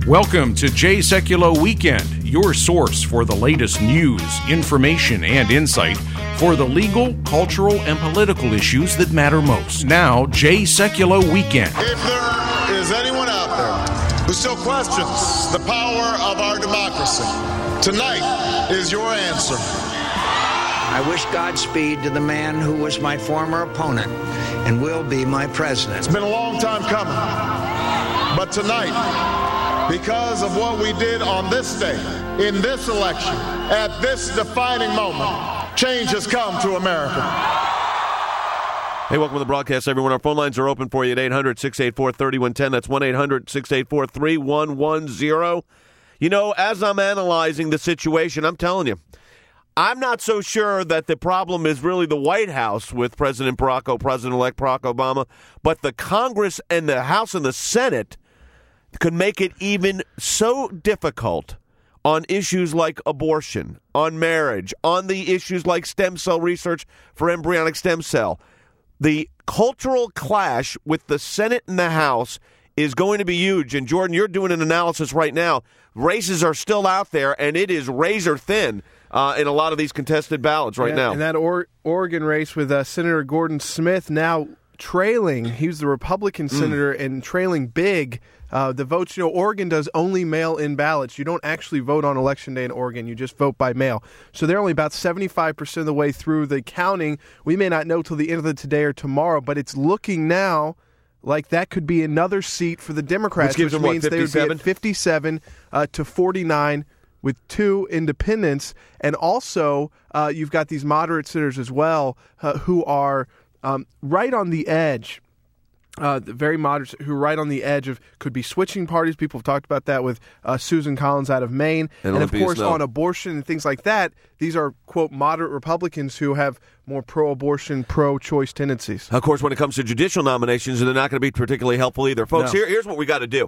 Welcome to Jay Sekulow Weekend, your source for the latest news, information, and insight for the legal, cultural, and political issues that matter most. Now, Jay Sekulow Weekend. If there is anyone out there who still questions the power of our democracy, tonight is your answer. I wish Godspeed to the man who was my former opponent and will be my president. It's been a long time coming, but tonight, because of what we did on this day, in this election, at this defining moment, change has come to America. Hey, welcome to the broadcast, everyone. Our phone lines are open for you at 800-684-3110. That's 1-800-684-3110. You know, as I'm analyzing the situation, I'm telling you, I'm not so sure that the problem is really the White House with President-elect Barack Obama, but the Congress and the House and the Senate could make it even so difficult on issues like abortion, on marriage, on the issues like stem cell research for embryonic stem cell. The cultural clash with the Senate and the House is going to be huge. And, Jordan, you're doing an analysis right now. Races are still out there, and it is razor thin in a lot of these contested ballots right now. And that Oregon race with Senator Gordon Smith now trailing. He was the Republican senator and trailing big. The votes, Oregon does only mail-in ballots. You don't actually vote on Election Day in Oregon. You just vote by mail. So they're only about 75% of the way through the counting. We may not know till the end of the today or tomorrow, but it's looking now like that could be another seat for the Democrats, which means they would be at 57 to 49 with 2 independents. And also, you've got these moderate senators as well who are right on the edge. Very moderate, who are right on the edge of could be switching parties. People have talked about that with Susan Collins out of Maine. And of course, on abortion and things like that, these are, quote, moderate Republicans who have more pro-abortion, pro-choice tendencies. Of course, when it comes to judicial nominations, they're not going to be particularly helpful either. Folks, here's what we got to do.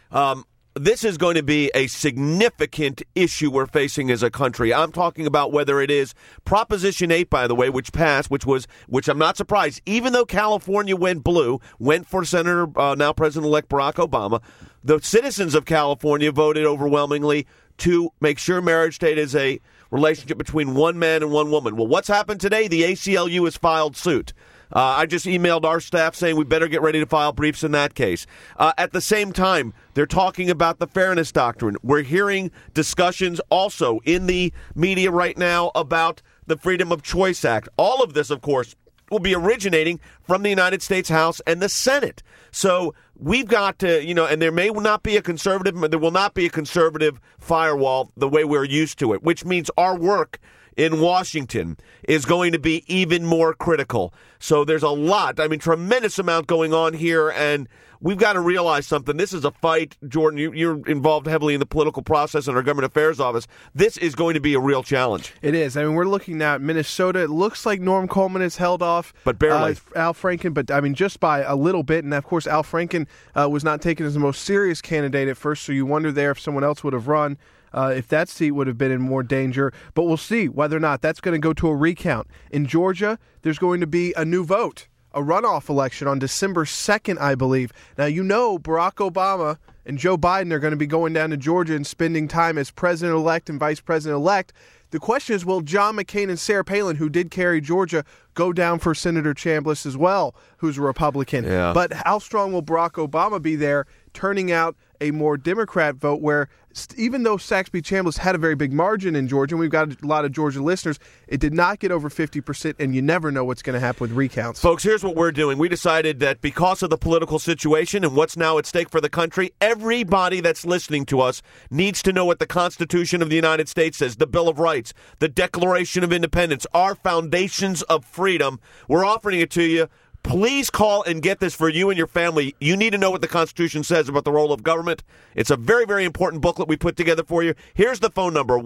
This is going to be a significant issue we're facing as a country. I'm talking about whether it is Proposition 8, by the way, which passed, which I'm not surprised, even though California went blue, went for Senator, now President-elect Barack Obama, the citizens of California voted overwhelmingly to make sure marriage stayed as a relationship between one man and one woman. Well, what's happened today? The ACLU has filed suit. I just emailed our staff saying we better get ready to file briefs in that case. At the same time, they're talking about the fairness doctrine. We're hearing discussions also in the media right now about the Freedom of Choice Act. All of this, of course, will be originating from the United States House and the Senate. So we've got to, and there may not be a conservative, there will not be a conservative firewall the way we're used to it, which means our work in Washington is going to be even more critical. So there's a lot, tremendous amount going on here, and we've got to realize something. This is a fight. Jordan, you're involved heavily in the political process in our government affairs office. This is going to be a real challenge. It is. We're looking now at Minnesota. It looks like Norm Coleman is held off. But barely. Al Franken, but just by a little bit. And, of course, Al Franken was not taken as the most serious candidate at first, so you wonder there if someone else would have run. If that seat would have been in more danger. But we'll see whether or not that's going to go to a recount. In Georgia, there's going to be a new vote, a runoff election on December 2nd, I believe. Now, Barack Obama and Joe Biden are going to be going down to Georgia and spending time as president-elect and vice president-elect. The question is, will John McCain and Sarah Palin, who did carry Georgia, go down for Senator Chambliss as well, who's a Republican? Yeah. But how strong will Barack Obama be there, turning out a more Democrat vote where even though Saxby Chambliss had a very big margin in Georgia, and we've got a lot of Georgia listeners, it did not get over 50%, and you never know what's going to happen with recounts. Folks, here's what we're doing. We decided that because of the political situation and what's now at stake for the country, everybody that's listening to us needs to know what the Constitution of the United States says, the Bill of Rights, the Declaration of Independence, our foundations of freedom. We're offering it to you. Please call and get this for you and your family. You need to know what the Constitution says about the role of government. It's a very, very important booklet we put together for you. Here's the phone number,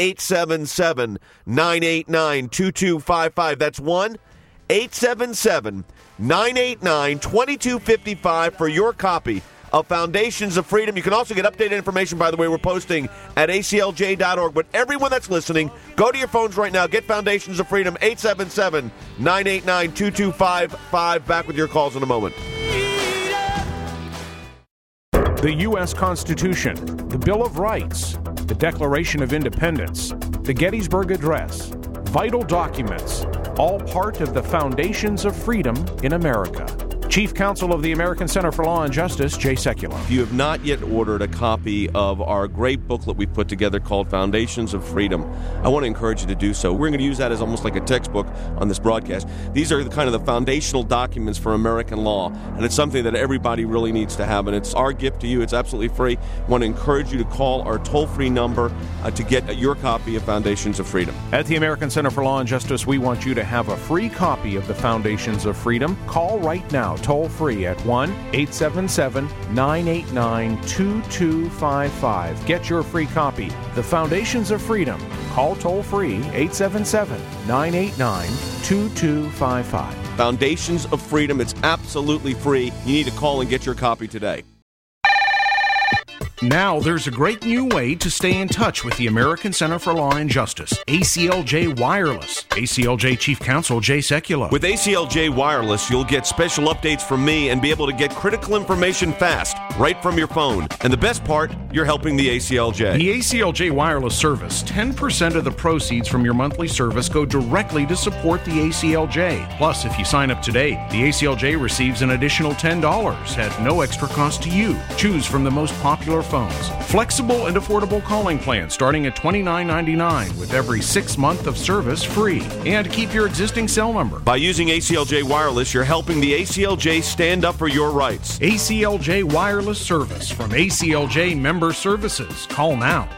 1-877-989-2255. That's 1-877-989-2255 for your copy of Foundations of Freedom. You can also get updated information, by the way, we're posting at aclj.org. But everyone that's listening, go to your phones right now. Get Foundations of Freedom, 877-989-2255. Back with your calls in a moment. The U.S. Constitution, the Bill of Rights, the Declaration of Independence, the Gettysburg Address, vital documents, all part of the foundations of freedom in America. Chief Counsel of the American Center for Law and Justice, Jay Sekulow. If you have not yet ordered a copy of our great booklet we put together called Foundations of Freedom, I want to encourage you to do so. We're going to use that as almost like a textbook on this broadcast. These are kind of the foundational documents for American law, and it's something that everybody really needs to have, and it's our gift to you. It's absolutely free. I want to encourage you to call our toll-free number to get your copy of Foundations of Freedom. At the American Center for Law and Justice, we want you to have a free copy of the Foundations of Freedom. Call right now, toll-free at 1-877-989-2255. Get your free copy. The Foundations of Freedom. Call toll-free 877-989-2255. Foundations of Freedom. It's absolutely free. You need to call and get your copy today. Now there's a great new way to stay in touch with the American Center for Law and Justice, ACLJ Wireless. ACLJ Chief Counsel Jay Sekulow. With ACLJ Wireless, you'll get special updates from me and be able to get critical information fast, right from your phone. And the best part, you're helping the ACLJ. The ACLJ Wireless service, 10% of the proceeds from your monthly service go directly to support the ACLJ. Plus, if you sign up today, the ACLJ receives an additional $10 at no extra cost to you. Choose from the most popular phones. Flexible and affordable calling plans starting at $29.99 with every 6 month of service free. And keep your existing cell number. By using ACLJ Wireless, you're helping the ACLJ stand up for your rights. ACLJ Wireless Service from ACLJ Member Services. Call now.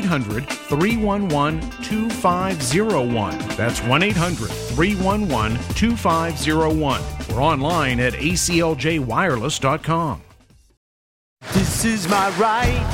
1-800-311-2501. That's 1-800-311-2501. Or online at acljwireless.com. This is my right.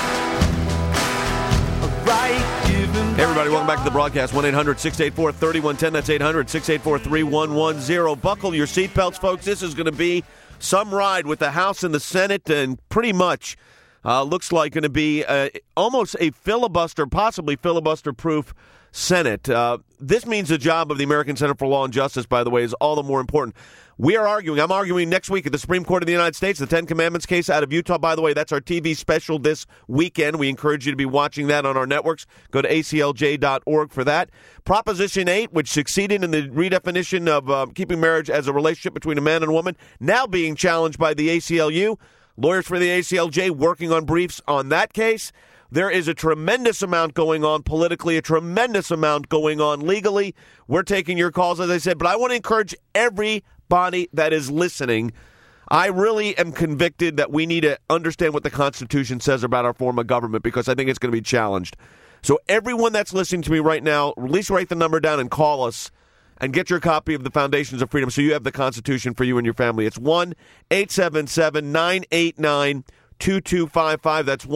Hey everybody, welcome back to the broadcast. 1-800-684-3110. That's 800-684-3110. Buckle your seatbelts, folks. This is going to be some ride with the House and the Senate, and pretty much looks like going to be almost a filibuster, possibly filibuster-proof Senate. This means the job of the American Center for Law and Justice, by the way, is all the more important. I'm arguing next week at the Supreme Court of the United States, the Ten Commandments case out of Utah. By the way, that's our TV special this weekend. We encourage you to be watching that on our networks. Go to aclj.org for that. Proposition 8, which succeeded in the redefinition of keeping marriage as a relationship between a man and a woman, now being challenged by the ACLU. Lawyers for the ACLJ working on briefs on that case. There is a tremendous amount going on politically, a tremendous amount going on legally. We're taking your calls, as I said, but I want to encourage everybody that is listening. I really am convicted that we need to understand what the Constitution says about our form of government, because I think it's going to be challenged. So everyone that's listening to me right now, at least write the number down and call us and get your copy of the Foundations of Freedom so you have the Constitution for you and your family. It's 1-877-989-2255. That's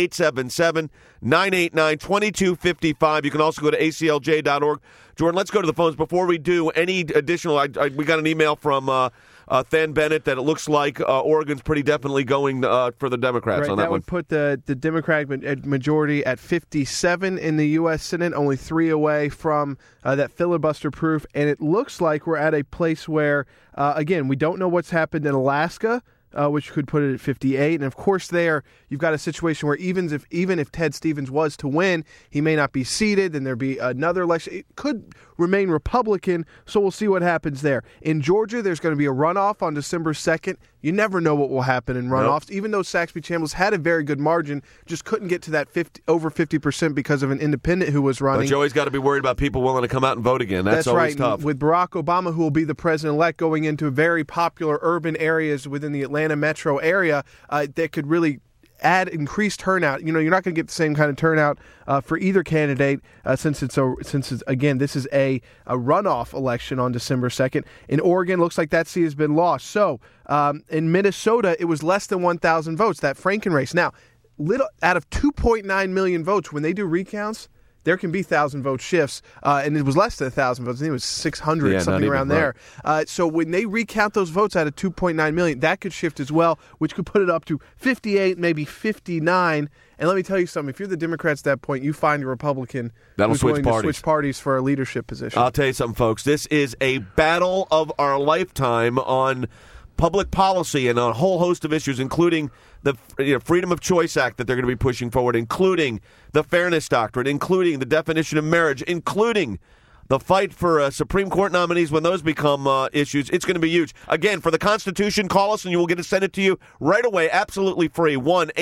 1-877-989-2255. You can also go to aclj.org. Jordan, let's go to the phones. Before we do, any additional, we got an email from Than Bennett that it looks like Oregon's pretty definitely going for the Democrats on that one. That would put the Democratic majority at 57 in the U.S. Senate, only 3 away from that filibuster proof. And it looks like we're at a place where, again, we don't know what's happened in Alaska, which could put it at 58. And, of course, there you've got a situation where even if Ted Stevens was to win, he may not be seated, and there'd be another election. It could remain Republican, so we'll see what happens there. In Georgia, there's going to be a runoff on December 2nd. You never know what will happen in runoffs. Nope. Even though Saxby-Chambliss had a very good margin, just couldn't get to that over 50% because of an independent who was running. But you always got to be worried about people willing to come out and vote again. That's always right. Tough. With Barack Obama, who will be the president-elect, going into very popular urban areas within the Atlanta metro area, that could really add increased turnout. You know, you're not going to get the same kind of turnout for either candidate since this is a runoff election on December 2nd. In Oregon, looks like that seat has been lost. So in Minnesota, it was less than 1,000 votes, that Franken race. Now, out of 2.9 million votes, when they do recounts, there can be 1,000-vote shifts, and it was less than 1,000 votes. I think it was 600, something around there. So when they recount those votes out of 2.9 million, that could shift as well, which could put it up to 58, maybe 59. And let me tell you something. If you're the Democrats at that point, you find a Republican who's willing to switch parties for a leadership position. I'll tell you something, folks. This is a battle of our lifetime on public policy and a whole host of issues, including the Freedom of Choice Act that they're going to be pushing forward, including the Fairness Doctrine, including the definition of marriage, including the fight for Supreme Court nominees when those become issues. It's going to be huge. Again, for the Constitution, call us and you will get it sent it to you right away, absolutely free.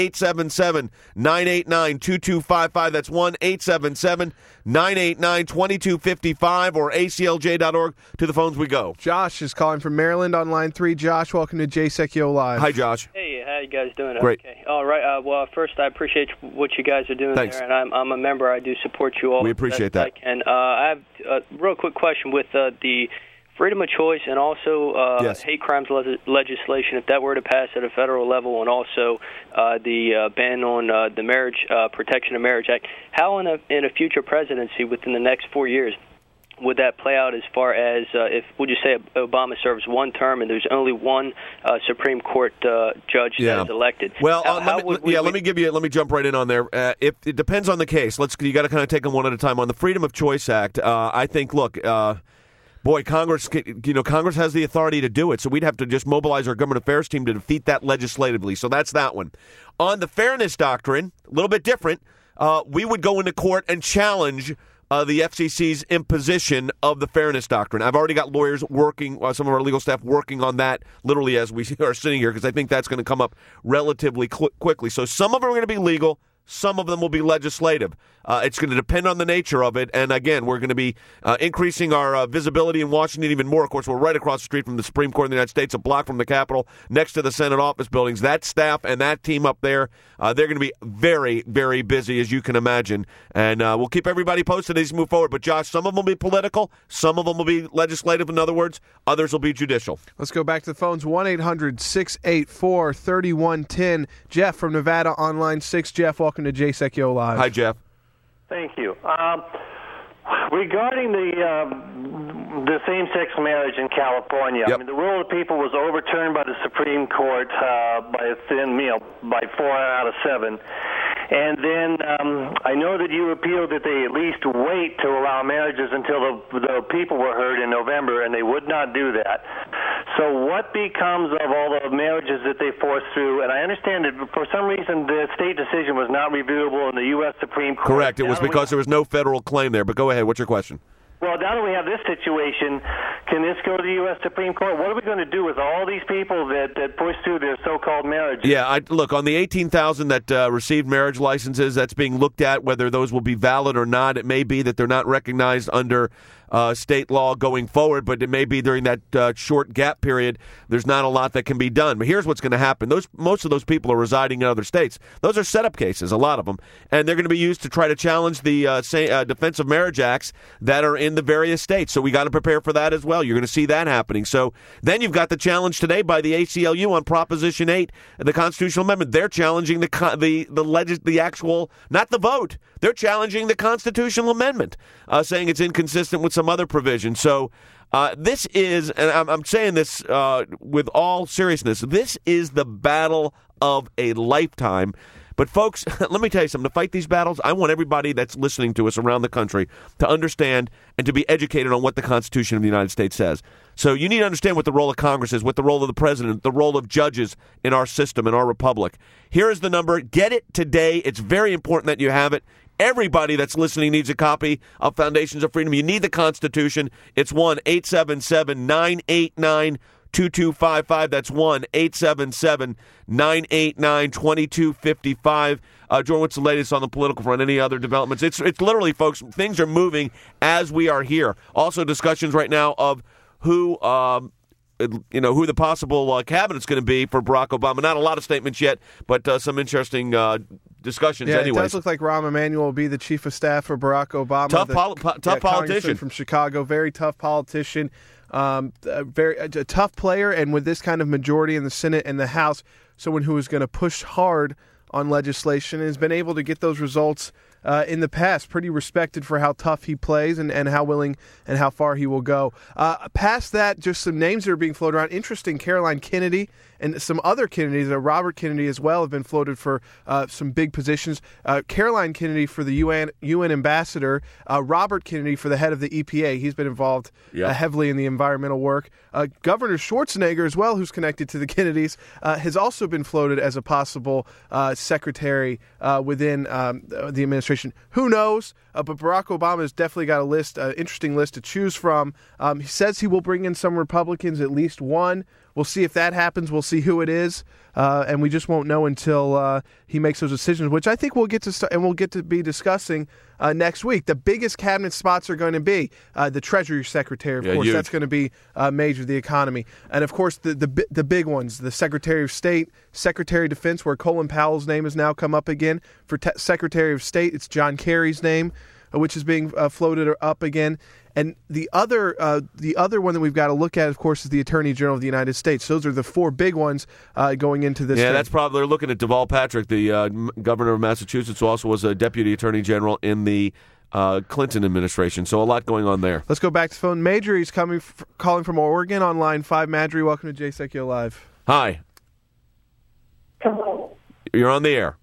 1-877-989-2255. That's 1-877-989-2255 or aclj.org. To the phones we go. Josh is calling from Maryland on line 3. Josh, welcome to Jay Sekulow Live. Hi, Josh. Hey, how you guys doing? Great. Okay. All right. Well, first, I appreciate what you guys are doing Thanks. there, and I'm a member. I do support you all. We appreciate that. And I have a real quick question with the freedom of choice and also Yes. hate crimes legislation, if that were to pass at a federal level, and also the ban on the Marriage Protection of Marriage Act. How in a future presidency within the next 4 years would that play out as far as if, would you say Obama serves one term and there's only one Supreme Court judge that is elected? Well, let me jump right in on there. If it depends on the case. You got to kind of take them one at a time. On the Freedom of Choice Act, I think, look, Congress has the authority to do it, so we'd have to just mobilize our government affairs team to defeat that legislatively. So that's that one. On the Fairness Doctrine, a little bit different. We would go into court and challenge the FCC's imposition of the Fairness Doctrine. I've already got lawyers working, some of our legal staff working on that literally as we are sitting here, because I think that's going to come up relatively quickly. So some of them are going to be legal. Some of them will be legislative. It's going to depend on the nature of it. And again, we're going to be increasing our visibility in Washington even more. Of course, we're right across the street from the Supreme Court of the United States, a block from the Capitol, next to the Senate office buildings. That staff and that team up there, they're going to be very, very busy, as you can imagine. And we'll keep everybody posted as we move forward. But, Josh, some of them will be political. Some of them will be legislative, in other words. Others will be judicial. Let's go back to the phones. 1-800-684-3110. Jeff from Nevada on line 6. Jeff, welcome to Jay Sekulow Live. Hi, Jeff. Thank you. Regarding the same-sex marriage in California, yep. I mean, the rule of the people was overturned by the Supreme Court by a thin meal, by 4 out of 7. And then I know that you appealed that they at least wait to allow marriages until the people were heard in November, and they would not do that. So what becomes of all the marriages that they forced through? And I understand that for some reason the state decision was not reviewable in the U.S. Supreme Court. Correct. It was because there was no federal claim there. But go ahead. What's your question? Well, now that we have this situation, can this go to the U.S. Supreme Court? What are we going to do with all these people that push through their so-called marriages? Yeah, look, on the 18,000 that received marriage licenses, that's being looked at whether those will be valid or not. It may be that they're not recognized under state law going forward, but it may be during that short gap period, there's not a lot that can be done. But here's what's going to happen. Most of those people are residing in other states. Those are setup cases, a lot of them, and they're going to be used to try to challenge the Defense of Marriage Acts that are in the various states. So we got to prepare for that as well. You're going to see that happening. So then you've got the challenge today by the ACLU on Proposition 8, the constitutional amendment. They're challenging the actual, not the vote. They're challenging the constitutional amendment, saying it's inconsistent with some other provision. So this is, and I'm saying this with all seriousness, this is the battle of a lifetime. But folks, let me tell you something. To fight these battles, I want everybody that's listening to us around the country to understand and to be educated on what the Constitution of the United States says. So you need to understand what the role of Congress is, what the role of the president, the role of judges in our system, in our republic. Here is the number. Get it today. It's very important that you have it. Everybody that's listening needs a copy of Foundations of Freedom. You need the Constitution. It's 1-877-989-2255. That's 1-877-989-2255. Jordan, what's the latest on the political front? Any other developments? It's literally, folks, things are moving as we are here. Also, discussions right now of who the possible cabinet's going to be for Barack Obama. Not a lot of statements yet, but some interesting discussions anyway. It does look like Rahm Emanuel will be the chief of staff for Barack Obama. Tough politician from Chicago, very tough politician, a tough player, and with this kind of majority in the Senate and the House, someone who is going to push hard on legislation and has been able to get those results in the past, pretty respected for how tough he plays and how willing and how far he will go. Past that, just some names that are being floated around. Interesting, Caroline Kennedy and some other Kennedys, Robert Kennedy as well, have been floated for some big positions. Caroline Kennedy for the UN ambassador, Robert Kennedy for the head of the EPA. He's been involved heavily in the environmental work. Governor Schwarzenegger as well, who's connected to the Kennedys, has also been floated as a possible secretary within the administration. Who knows? But Barack Obama has definitely got a list, interesting list to choose from. He says he will bring in some Republicans, at least one. We'll see if that happens. We'll see who it is, and we just won't know until he makes those decisions, which I think we'll get to start, and we'll get to be discussing next week. The biggest cabinet spots are going to be the Treasury Secretary, of course. Huge. That's going to be major, the economy, and of course the big ones: the Secretary of State, Secretary of Defense, where Colin Powell's name has now come up again. For Secretary of State, it's John Kerry's name, which is being floated up again. And the other one that we've got to look at, of course, is the Attorney General of the United States. Those are the four big ones going into this. Yeah, that's probably, they're looking at Deval Patrick, the governor of Massachusetts, who also was a deputy attorney general in the Clinton administration. So a lot going on there. Let's go back to the phone. Marjorie's calling from Oregon on line 5. Marjorie, welcome to Jay Sekulow Live. Hi. Hello. You're on the air.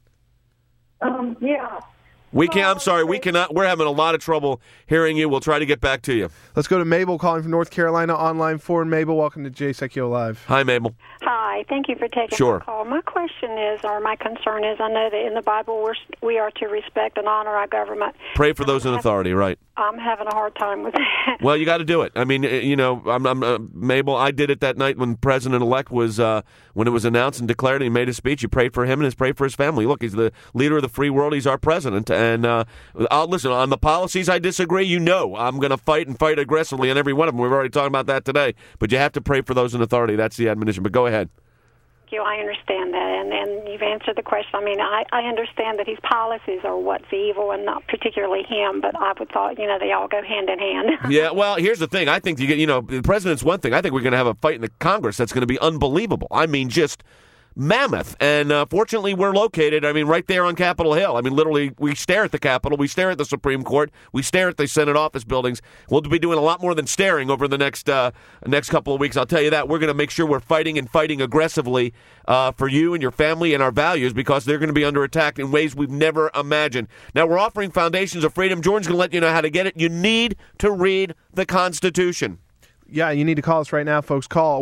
Yeah. I'm sorry, we cannot. We're having a lot of trouble hearing you. We'll try to get back to you. Let's go to Mabel calling from North Carolina on line 4. And Mabel, welcome to Jay Sekulow Live. Hi, Mabel. Hi, thank you for taking my call. My question is, or my concern is, I know that in the Bible we are to respect and honor our government. Pray for those in authority, right? I'm having a hard time with that. Well, you got to do it. I mean, Mabel, I did it that night when President-elect was, when it was announced and declared, and he made his speech. You prayed for him and prayed for his family. Look, he's the leader of the free world. He's our president. And I'll listen, on the policies I disagree, I'm going to fight aggressively on every one of them. We've already talked about that today. But you have to pray for those in authority. That's the admonition. But go ahead. I understand that, and you've answered the question. I mean, I understand that his policies are what's evil, and not particularly him, but I would thought, they all go hand in hand. Yeah, well, here's the thing. I think, the president's one thing. I think we're going to have a fight in the Congress that's going to be unbelievable. I mean, just mammoth. And fortunately, we're located, right there on Capitol Hill. Literally, we stare at the Capitol, we stare at the Supreme Court, we stare at the Senate office buildings. We'll be doing a lot more than staring over the next couple of weeks. I'll tell you that. We're going to make sure we're fighting aggressively for you and your family and our values, because they're going to be under attack in ways we've never imagined. Now, we're offering Foundations of Freedom. Jordan's going to let you know how to get it. You need to read the Constitution. Yeah, you need to call us right now, folks. Call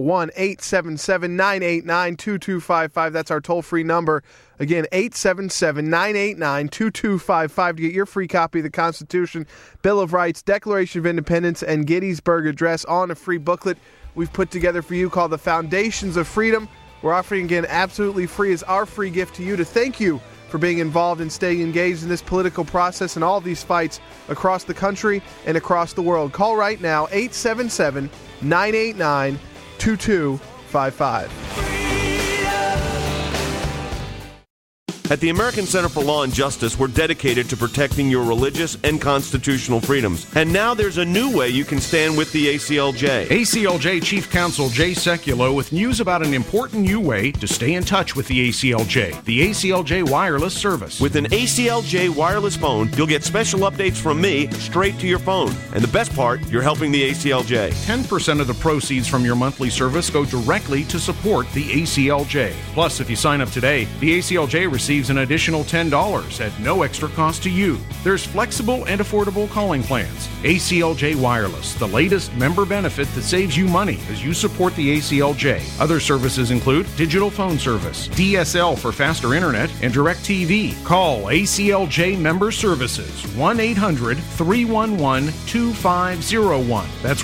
1-877-989-2255. That's our toll-free number. Again, 877-989-2255 to get your free copy of the Constitution, Bill of Rights, Declaration of Independence, and Gettysburg Address on a free booklet we've put together for you called The Foundations of Freedom. We're offering, again, absolutely free as our free gift to you to thank you for being involved and staying engaged in this political process and all these fights across the country and across the world. Call right now, 877-989-2255. At the American Center for Law and Justice, we're dedicated to protecting your religious and constitutional freedoms. And now there's a new way you can stand with the ACLJ. ACLJ Chief Counsel Jay Sekulow with news about an important new way to stay in touch with the ACLJ, the ACLJ Wireless Service. With an ACLJ wireless phone, you'll get special updates from me straight to your phone. And the best part, you're helping the ACLJ. 10% of the proceeds from your monthly service go directly to support the ACLJ. Plus, if you sign up today, the ACLJ receives an additional $10 at no extra cost to you. There's flexible and affordable calling plans. ACLJ Wireless, the latest member benefit that saves you money as you support the ACLJ. Other services include digital phone service, DSL for faster internet, and DirecTV. Call ACLJ Member Services, 1-800-311-2501. That's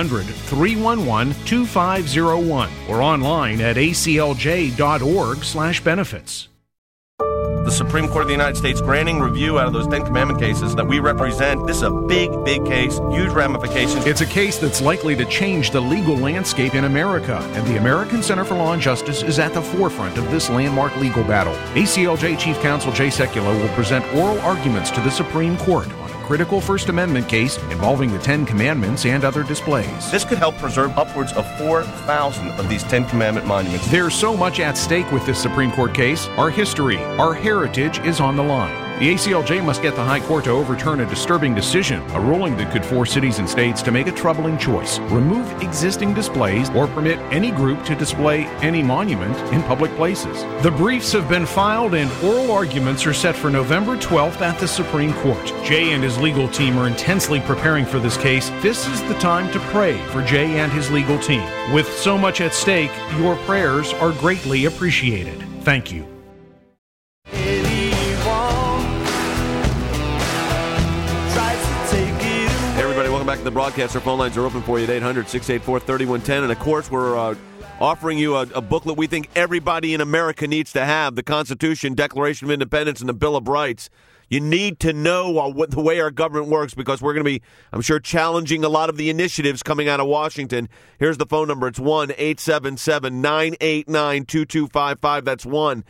1-800-311-2501. Or online at aclj.org/benefits. The Supreme Court of the United States granting review out of those 10 Commandment cases that we represent. This is a big, big case, huge ramifications. It's a case that's likely to change the legal landscape in America, and the American Center for Law and Justice is at the forefront of this landmark legal battle. ACLJ Chief Counsel Jay Sekulow will present oral arguments to the Supreme Court on a critical First Amendment case involving the 10 Commandments and other displays. This could help preserve upwards of 4,000 of these 10 Commandment monuments. There's so much at stake with this Supreme Court case. Our history, our heritage is on the line. The ACLJ must get the High Court to overturn a disturbing decision, a ruling that could force cities and states to make a troubling choice: remove existing displays or permit any group to display any monument in public places. The briefs have been filed and oral arguments are set for November 12th at the Supreme Court. Jay and his legal team are intensely preparing for this case. This is the time to pray for Jay and his legal team. With so much at stake, your prayers are greatly appreciated. Thank you. Welcome back to the broadcast. Our phone lines are open for you at 800-684-3110. And, of course, we're offering you a booklet we think everybody in America needs to have: the Constitution, Declaration of Independence, and the Bill of Rights. You need to know what the way our government works, because we're going to be, I'm sure, challenging a lot of the initiatives coming out of Washington. Here's the phone number. It's 1-877-989-2255. That's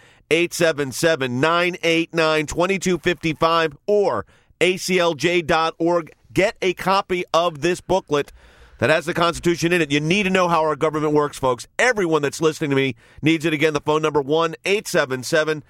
1-877-989-2255 or aclj.org. Get a copy of this booklet that has the Constitution in it. You need to know how our government works, folks. Everyone that's listening to me needs it. Again, the phone number, 1-877-989-2255.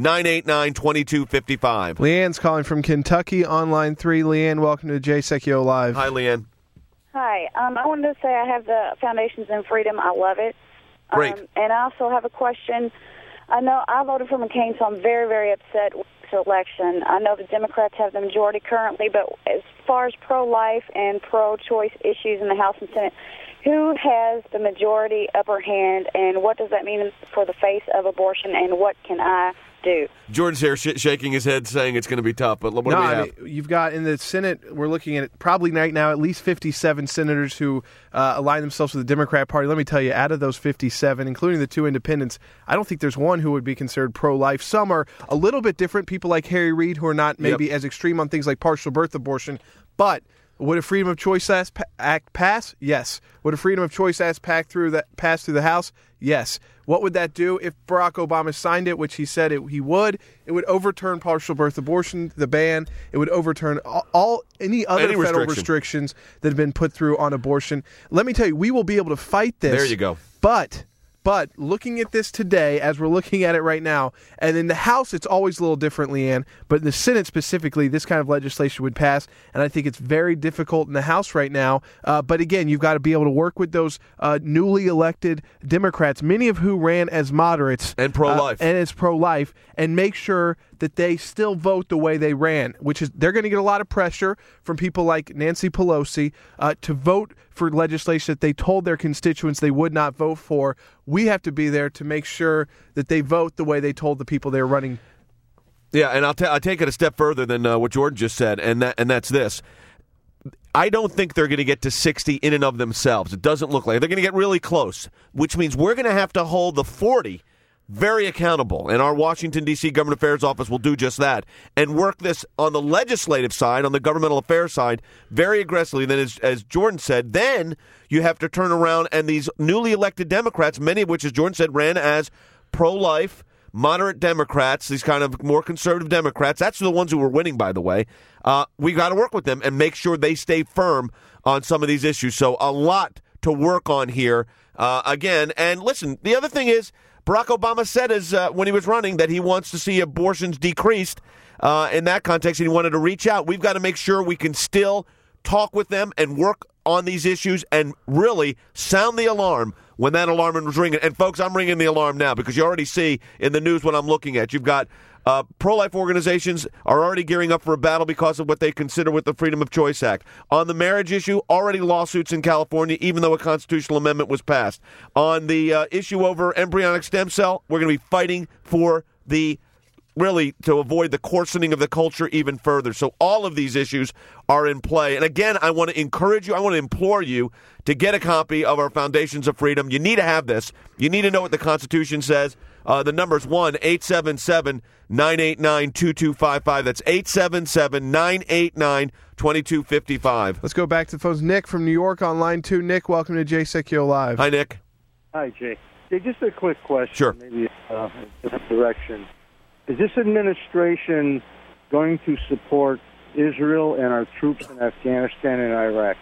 Leanne's calling from Kentucky on line 3. Leanne, welcome to Jay Secchio Live. Hi, Leanne. Hi. I wanted to say I have the Foundations in Freedom. I love it. Great. And I also have a question. I know I voted for McCain, so I'm very, very upset with this election. I know the Democrats have the majority currently, but as far as pro-life and pro-choice issues in the House and Senate, who has the majority upper hand, and what does that mean for the face of abortion, and what can I do? Jordan's here shaking his head saying it's going to be tough, but what do we have? I mean, you've got in the Senate, we're looking at probably right now at least 57 senators who align themselves with the Democrat Party. Let me tell you, out of those 57, including the 2 independents, I don't think there's one who would be considered pro-life. Some are a little bit different, people like Harry Reid, who are not maybe as extreme on things like partial birth abortion, but would a Freedom of Choice Act pass? Yes. Would a Freedom of Choice Act pass through the House? Yes. What would that do if Barack Obama signed it, which he said he would? It would overturn partial birth abortion, the ban. It would overturn any other federal restrictions that have been put through on abortion. Let me tell you, we will be able to fight this. There you go. But looking at this today, as we're looking at it right now, and in the House, it's always a little different, Leanne, but in the Senate specifically, this kind of legislation would pass, and I think it's very difficult in the House right now. But again, you've got to be able to work with those newly elected Democrats, many of who ran as moderates. And pro-life. And as pro-life, and make sure that they still vote the way they ran, which is they're going to get a lot of pressure from people like Nancy Pelosi to vote for legislation that they told their constituents they would not vote for. We have to be there to make sure that they vote the way they told the people they're running. Yeah, and I'll take it a step further than what Jordan just said, and that's this. I don't think they're going to get to 60 in and of themselves. It doesn't look like it. They're going to get really close, which means we're going to have to hold the 40 very accountable, and our Washington, D.C. Government Affairs Office will do just that and work this on the legislative side, on the governmental affairs side, very aggressively. Then, as Jordan said, then you have to turn around, and these newly elected Democrats, many of which, as Jordan said, ran as pro-life, moderate Democrats, these kind of more conservative Democrats, that's the ones who were winning, by the way. We got to work with them and make sure they stay firm on some of these issues. So a lot to work on here again. And listen, the other thing is, Barack Obama said when he was running that he wants to see abortions decreased in that context, and he wanted to reach out. We've got to make sure we can still talk with them and work on these issues and really sound the alarm when that alarm was ringing. And, folks, I'm ringing the alarm now because you already see in the news what I'm looking at. You've got pro-life organizations are already gearing up for a battle because of what they consider with the Freedom of Choice Act. On the marriage issue, already lawsuits in California, even though a constitutional amendment was passed. On the issue over embryonic stem cell, we're going to be fighting for to avoid the coarsening of the culture even further. So all of these issues are in play. And again, I want to encourage you, I want to implore you to get a copy of our Foundations of Freedom. You need to have this. You need to know what the Constitution says. The number is 1-877-989-2255. That's 877-989-2255. Let's go back to the phones. Nick from New York on line 2. Nick, welcome to Jay Secchio Live. Hi, Nick. Hi, Jay. Hey, just a quick question. Sure. Maybe in this direction. Is this administration going to support Israel and our troops in Afghanistan and Iraq?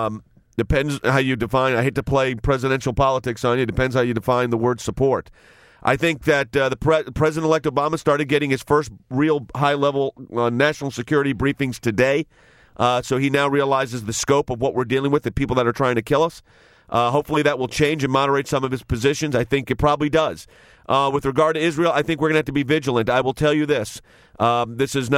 Depends how you define. I hate to play presidential politics on you. It depends how you define the word support. I think that President-elect Obama started getting his first real high-level national security briefings today. So he now realizes the scope of what we're dealing with, the people that are trying to kill us. Hopefully that will change and moderate some of his positions. I think it probably does. With regard to Israel, I think we're going to have to be vigilant. I will tell you this. This is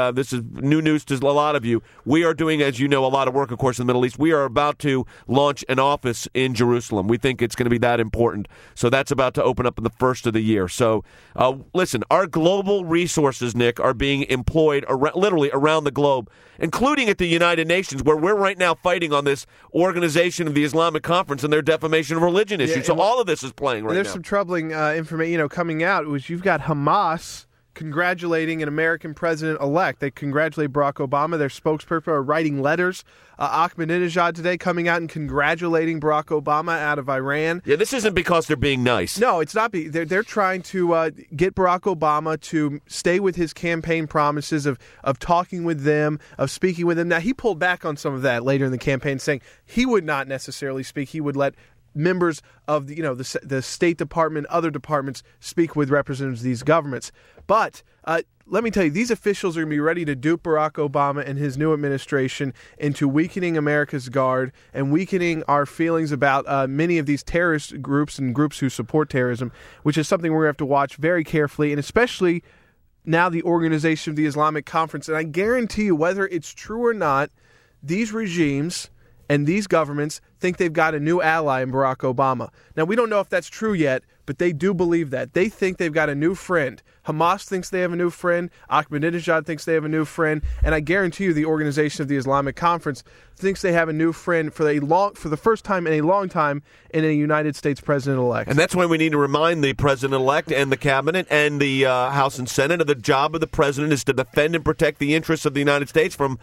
new news to a lot of you. We are doing, as you know, a lot of work, of course, in the Middle East. We are about to launch an office in Jerusalem. We think it's going to be that important. So that's about to open up in the first of the year. So listen, our global resources, Nick, are being employed literally around the globe, including at the United Nations, where we're right now fighting on this Organization of the Islamic Conference and their defamation of religion issue. So all of this is playing right now. There's some troubling information, coming out. You've got Hamas congratulating an American president-elect. They congratulate Barack Obama. Their spokesperson are writing letters. Ahmadinejad today coming out and congratulating Barack Obama out of Iran. Yeah, this isn't because they're being nice. No, it's not. They're trying to get Barack Obama to stay with his campaign promises of talking with them, of speaking with them. Now, he pulled back on some of that later in the campaign, saying he would not necessarily speak. He would let members of the State Department, other departments speak with representatives of these governments. But let me tell you, these officials are going to be ready to dupe Barack Obama and his new administration into weakening America's guard and weakening our feelings about many of these terrorist groups and groups who support terrorism, which is something we're going to have to watch very carefully, and especially now the Organization of the Islamic Conference. And I guarantee you, whether it's true or not, these regimes and these governments think they've got a new ally in Barack Obama. Now, we don't know if that's true yet, but they do believe that. They think they've got a new friend. Hamas thinks they have a new friend. Ahmadinejad thinks they have a new friend. And I guarantee you the Organization of the Islamic Conference thinks they have a new friend for the first time in a long time in a United States president-elect. And that's why we need to remind the president-elect and the cabinet and the House and Senate of the job of the president is to defend and protect the interests of the United States from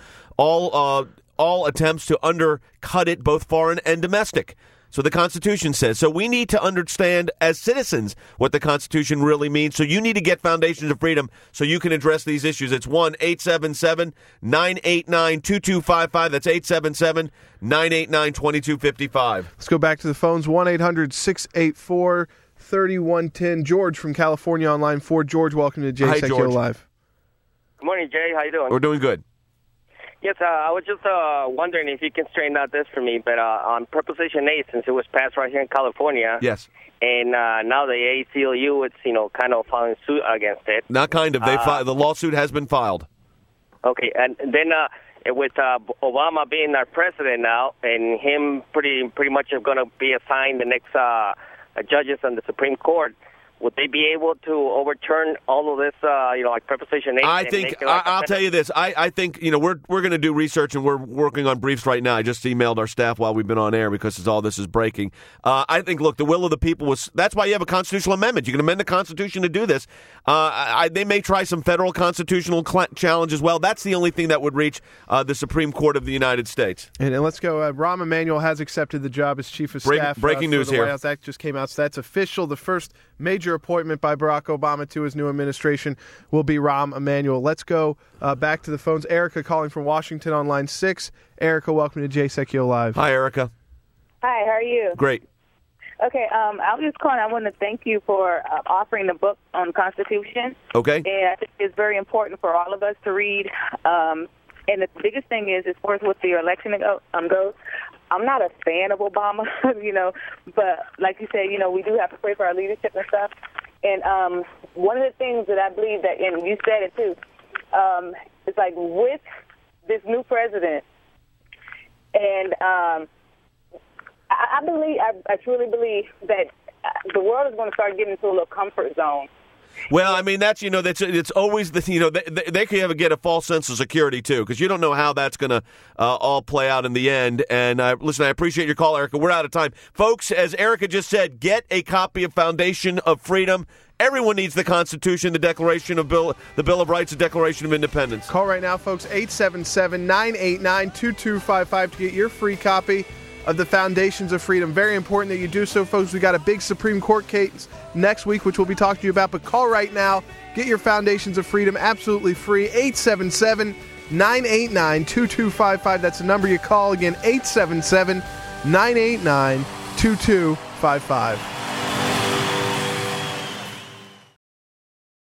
all attempts to undercut it, both foreign and domestic. So the Constitution says. So we need to understand as citizens what the Constitution really means. So you need to get Foundations of Freedom so you can address these issues. It's 1-877-989-2255. That's 877-989-2255. Let's go back to the phones. 1-800-684-3110. George from California on line 4. George, welcome to Jay Sekulow Live. Good morning, Jay. How you doing? We're doing good. Yes, I was just wondering if you can straighten out this for me, but on Proposition 8, since it was passed right here in California, yes, and now the ACLU, it's kind of filing suit against it. Not kind of. The lawsuit has been filed. Okay, and then with Obama being our president now, and him pretty much going to be assigned the next judges on the Supreme Court, would they be able to overturn all of this, like Proposition 8? I think, I'll tell you this. I think, we're going to do research, and we're working on briefs right now. I just emailed our staff while we've been on air because all this is breaking. I think, look, the will of the people that's why you have a constitutional amendment. You can amend the Constitution to do this. They may try some federal constitutional challenge as well. That's the only thing that would reach the Supreme Court of the United States. And let's go. Rahm Emanuel has accepted the job as chief of staff. Breaking news the here. White House. That just came out. So that's official. The first major appointment by Barack Obama to his new administration will be Rahm Emanuel. Let's go back to the phones. Erica calling from Washington on line 6. Erica, welcome to Jay Sekulow Live. Hi, Erica. Hi, how are you? Great. Okay, I was just calling. I want to thank you for offering the book on the Constitution. Okay. And I think it's very important for all of us to read. And the biggest thing is, as far as with the election goes, I'm not a fan of Obama, but like you said, we do have to pray for our leadership and stuff. And one of the things that I believe that, and you said it too, it's like with this new president, and I truly believe that the world is going to start getting into a little comfort zone. Well, I mean, that's it's always they can get a false sense of security too, because you don't know how that's going to all play out in the end. And listen, I appreciate your call, Erica. We're out of time, folks. As Erica just said, get a copy of Foundation of Freedom. Everyone needs the Constitution, the Declaration of the Bill of Rights, the Declaration of Independence. Call right now, folks. 877-989-2255 to get your free copy of the Foundations of Freedom. Very important that you do so, folks. We got a big Supreme Court case next week, which we'll be talking to you about. But call right now. Get your Foundations of Freedom absolutely free. 877-989-2255. That's the number you call. Again, 877-989-2255.